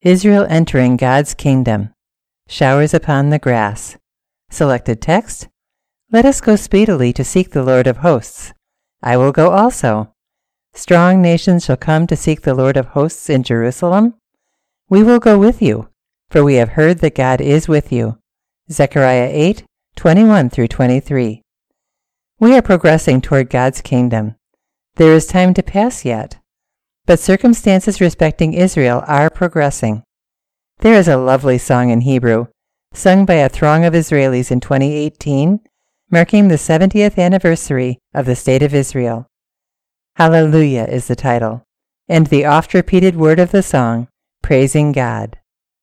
Israel entering God's kingdom. Showers upon the grass. Selected text. Let us go speedily to seek the Lord of hosts. I will go also. Strong nations shall come to seek the Lord of hosts in Jerusalem. We will go with you, for we have heard that God is with you. Zechariah 8:21-23. We are progressing toward God's kingdom. There is time to pass yet, but circumstances respecting Israel are progressing. There is a lovely song in Hebrew, sung by a throng of Israelis in 2018, marking the 70th anniversary of the State of Israel. Hallelujah is the title, and the oft-repeated word of the song, praising God.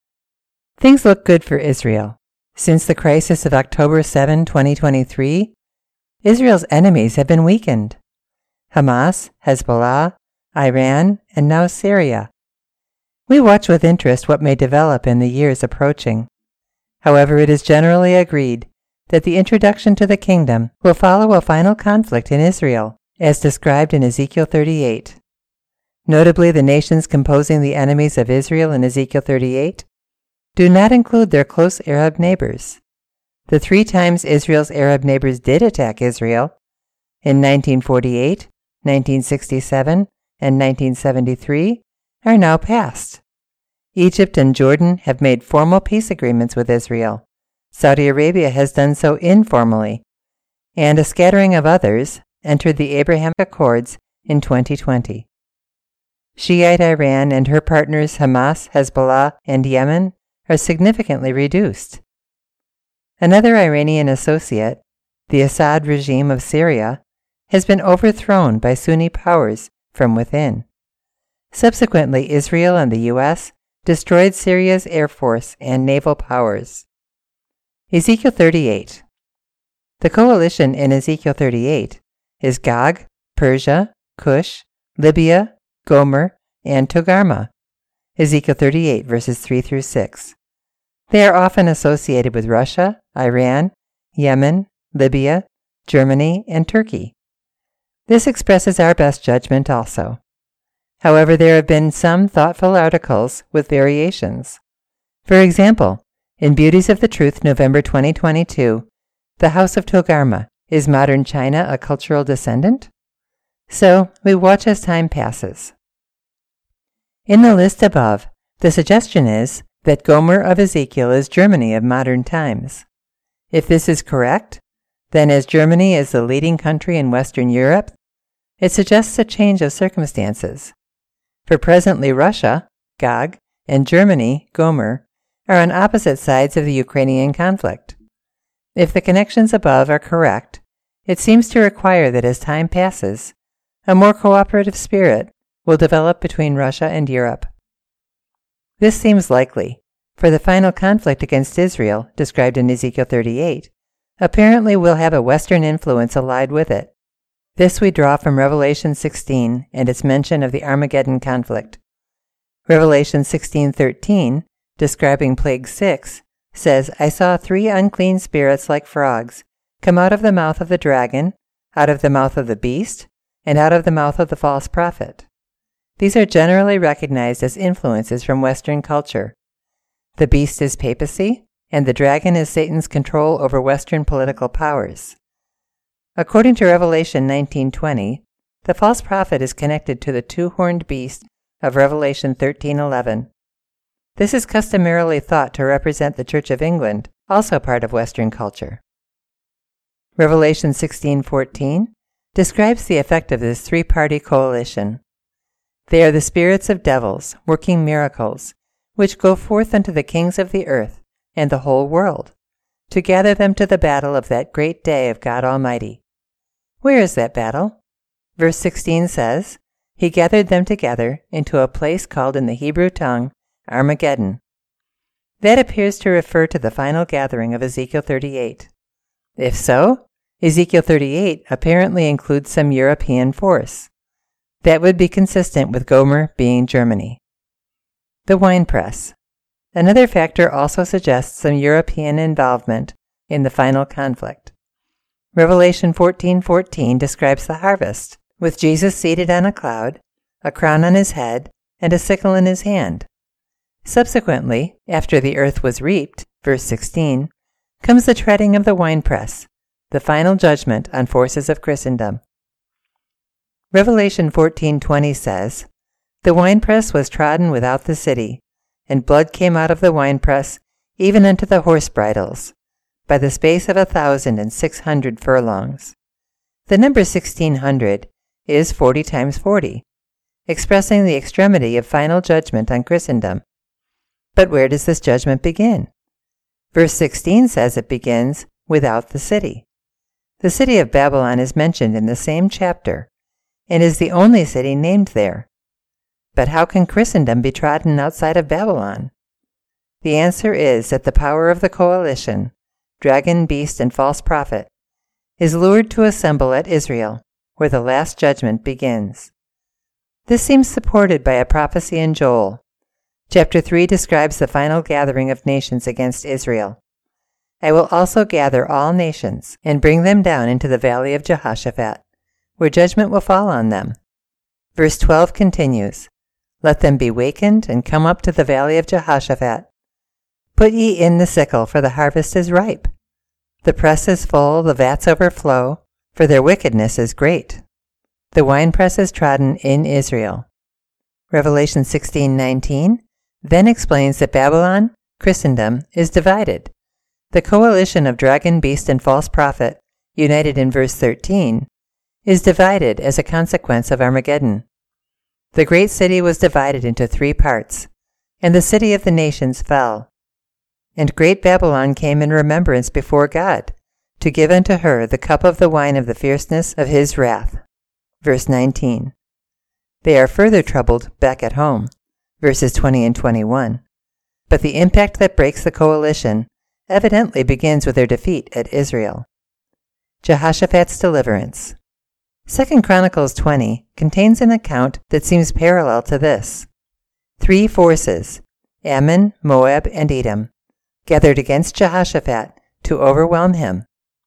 Things look good for Israel. Since the crisis of October 7, 2023, Israel's enemies have been weakened. Hamas, Hezbollah, Iran, and now Syria. We watch with interest what may develop in the years approaching. However, it is generally agreed that the introduction to the kingdom will follow a final conflict in Israel, as described in Ezekiel 38. Notably, the nations composing the enemies of Israel in Ezekiel 38 do not include their close Arab neighbors. The 3 times Israel's Arab neighbors did attack Israel, in 1948, 1967, and 1973, are now past. Egypt and Jordan have made formal peace agreements with Israel. Saudi Arabia has done so informally, and a scattering of others entered the Abraham Accords in 2020. Shiite Iran and her partners Hamas, Hezbollah, and Yemen are significantly reduced. Another Iranian associate, the Assad regime of Syria, has been overthrown by Sunni powers from within. Subsequently, Israel and the U.S. destroyed Syria's air force and naval powers. Ezekiel 38. The coalition in Ezekiel 38 is Gog, Persia, Cush, Libya, Gomer, and Togarmah. Ezekiel 38, verses 3-6. They are often associated with Russia, Iran, Yemen, Libya, Germany, and Turkey. This expresses our best judgment also. However, there have been some thoughtful articles with variations. For example, in Beauties of the Truth, November 2022, the House of Togarmah, is modern China a cultural descendant? So, we watch as time passes. In the list above, the suggestion is that Gomer of Ezekiel is Germany of modern times. If this is correct, then as Germany is the leading country in Western Europe, it suggests a change of circumstances. For presently Russia, Gog, and Germany, Gomer, are on opposite sides of the Ukrainian conflict. If the connections above are correct, it seems to require that as time passes, a more cooperative spirit will develop between Russia and Europe. This seems likely, for the final conflict against Israel, described in Ezekiel 38, apparently will have a Western influence allied with it. This we draw from Revelation 16 and its mention of the Armageddon conflict. Revelation 16:13, describing Plague 6, says, I saw 3 unclean spirits like frogs come out of the mouth of the dragon, out of the mouth of the beast, and out of the mouth of the false prophet. These are generally recognized as influences from Western culture. The beast is papacy, and the dragon is Satan's control over Western political powers. According to Revelation 19:20, the false prophet is connected to the 2-horned beast of Revelation 13:11. This is customarily thought to represent the Church of England, also part of Western culture. Revelation 16:14 describes the effect of this 3-party coalition. They are the spirits of devils, working miracles, which go forth unto the kings of the earth and the whole world, to gather them to the battle of that great day of God Almighty. Where is that battle? Verse 16 says, He gathered them together into a place called in the Hebrew tongue Armageddon. That appears to refer to the final gathering of Ezekiel 38. If so, Ezekiel 38 apparently includes some European force. That would be consistent with Gomer being Germany. The winepress. Another factor also suggests some European involvement in the final conflict. Revelation 14:14 describes the harvest, with Jesus seated on a cloud, a crown on his head, and a sickle in his hand. Subsequently, after the earth was reaped, verse 16, comes the treading of the winepress, the final judgment on forces of Christendom. Revelation 14:20 says, "The winepress was trodden without the city, and blood came out of the winepress even unto the horse bridles, by the space of 1,600 furlongs." The number 1600 is 40 times 40, expressing the extremity of final judgment on Christendom. But where does this judgment begin? Verse 16 says it begins without the city. The city of Babylon is mentioned in the same chapter, and is the only city named there. But how can Christendom be trodden outside of Babylon? The answer is that the power of the coalition, dragon, beast, and false prophet, is lured to assemble at Israel, where the last judgment begins. This seems supported by a prophecy in Joel. Chapter 3 describes the final gathering of nations against Israel. "I will also gather all nations and bring them down into the valley of Jehoshaphat, where judgment will fall on them." Verse 12 continues, "Let them be wakened and come up to the valley of Jehoshaphat. Put ye in the sickle, for the harvest is ripe. The press is full, the vats overflow, for their wickedness is great." The winepress is trodden in Israel. Revelation 16:19 then explains that Babylon, Christendom, is divided. The coalition of dragon, beast, and false prophet, united in verse 13, is divided as a consequence of Armageddon. The great city was divided into 3 parts, and the city of the nations fell. And great Babylon came in remembrance before God, to give unto her the cup of the wine of the fierceness of his wrath. Verse 19. They are further troubled back at home, verses 20 and 21. But the impact that breaks the coalition evidently begins with their defeat at Israel. Jehoshaphat's deliverance. 2 Chronicles 20 contains an account that seems parallel to this. 3 forces, Ammon, Moab, and Edom, gathered against Jehoshaphat to overwhelm him.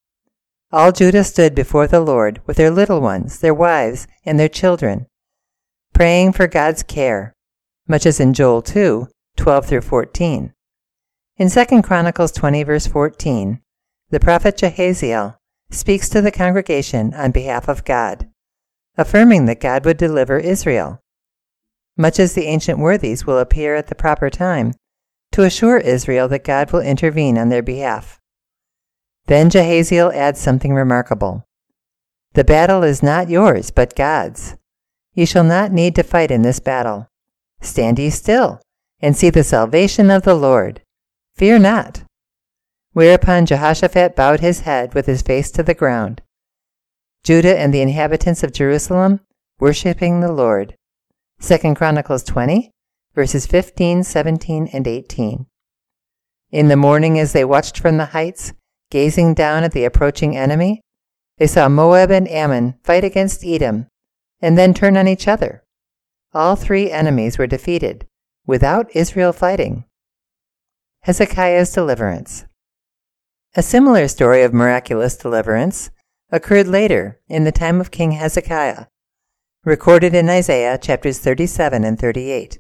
All Judah stood before the Lord with their little ones, their wives, and their children, praying for God's care, much as in Joel 2, 12 through 14. In 2 Chronicles 20, verse 14, the prophet Jahaziel speaks to the congregation on behalf of God, affirming that God would deliver Israel, much as the ancient worthies will appear at the proper time to assure Israel that God will intervene on their behalf. Then Jahaziel adds something remarkable. "The battle is not yours, but God's. Ye shall not need to fight in this battle. Stand ye still, and see the salvation of the Lord. Fear not." Whereupon Jehoshaphat bowed his head with his face to the ground. Judah and the inhabitants of Jerusalem worshiping the Lord. 2 Chronicles 20, verses 15, 17, and 18. In the morning, as they watched from the heights, gazing down at the approaching enemy, they saw Moab and Ammon fight against Edom, and then turn on each other. All 3 enemies were defeated, without Israel fighting. Hezekiah's deliverance. A similar story of miraculous deliverance occurred later in the time of King Hezekiah, recorded in Isaiah chapters 37 and 38.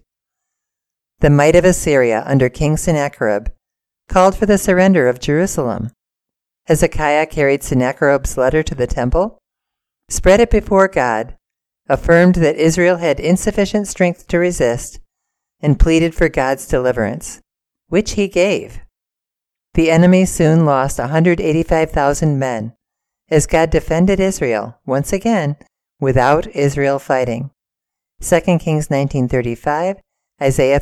The might of Assyria under King Sennacherib called for the surrender of Jerusalem. Hezekiah carried Sennacherib's letter to the temple, spread it before God, affirmed that Israel had insufficient strength to resist, and pleaded for God's deliverance, which he gave. The enemy soon lost 185,000 men, as God defended Israel, once again, without Israel fighting. 2 Kings 19:35, Isaiah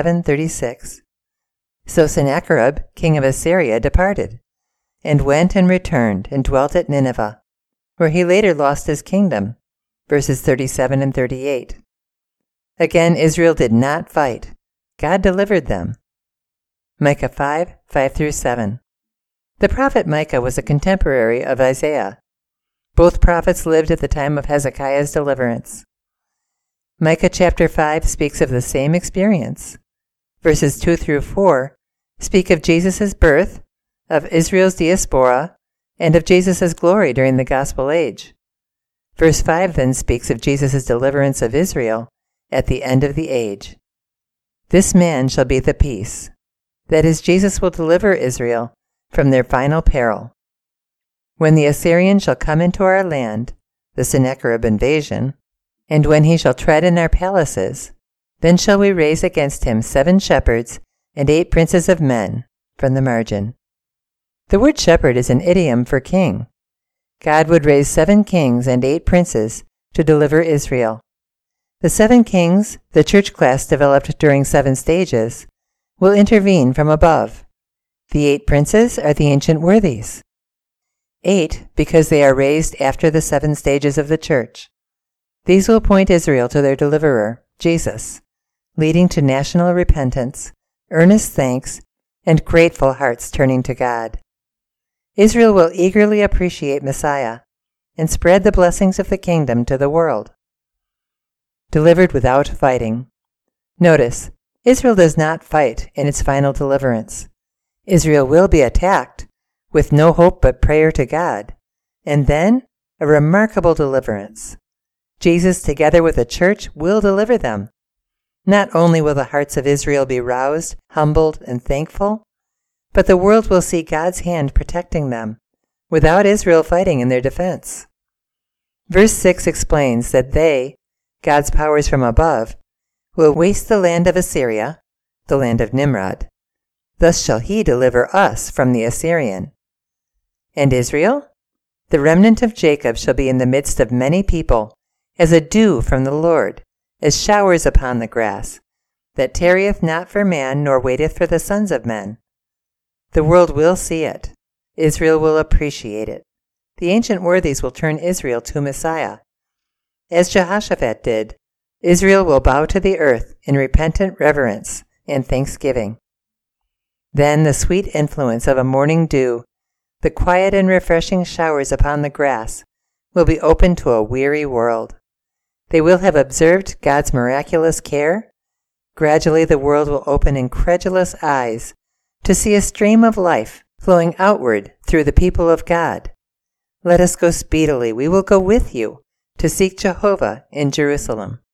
37:36. So Sennacherib, king of Assyria, departed, and went and returned and dwelt at Nineveh, where he later lost his kingdom, verses 37 and 38. Again, Israel did not fight. God delivered them. Micah 5, 5 through 7. The prophet Micah was a contemporary of Isaiah. Both prophets lived at the time of Hezekiah's deliverance. Micah chapter 5 speaks of the same experience. Verses 2 through 4 speak of Jesus' birth, of Israel's diaspora, and of Jesus' glory during the gospel age. Verse 5 then speaks of Jesus' deliverance of Israel at the end of the age. This man shall be the peace. That is, Jesus will deliver Israel from their final peril. When the Assyrian shall come into our land, the Sennacherib invasion, and when he shall tread in our palaces, then shall we raise against him 7 shepherds and 8 princes of men, from the margin. The word shepherd is an idiom for king. God would raise 7 kings and 8 princes to deliver Israel. The 7 kings, the church class developed during 7 stages, will intervene from above. The 8 princes are the ancient worthies. 8 because they are raised after the 7 stages of the church. These will point Israel to their deliverer, Jesus, leading to national repentance, earnest thanks, and grateful hearts turning to God. Israel will eagerly appreciate Messiah and spread the blessings of the kingdom to the world. Delivered without fighting. Notice, Israel does not fight in its final deliverance. Israel will be attacked, with no hope but prayer to God, and then a remarkable deliverance. Jesus, together with the church, will deliver them. Not only will the hearts of Israel be roused, humbled, and thankful, but the world will see God's hand protecting them, without Israel fighting in their defense. Verse 6 explains that they, God's powers from above, will waste the land of Assyria, the land of Nimrod. Thus shall he deliver us from the Assyrian. And Israel? The remnant of Jacob shall be in the midst of many people, as a dew from the Lord, as showers upon the grass, that tarrieth not for man, nor waiteth for the sons of men. The world will see it. Israel will appreciate it. The ancient worthies will turn Israel to Messiah. As Jehoshaphat did, Israel will bow to the earth in repentant reverence and thanksgiving. Then the sweet influence of a morning dew, the quiet and refreshing showers upon the grass, will be open to a weary world. They will have observed God's miraculous care. Gradually the world will open incredulous eyes to see a stream of life flowing outward through the people of God. Let us go speedily. We will go with you to seek Jehovah in Jerusalem.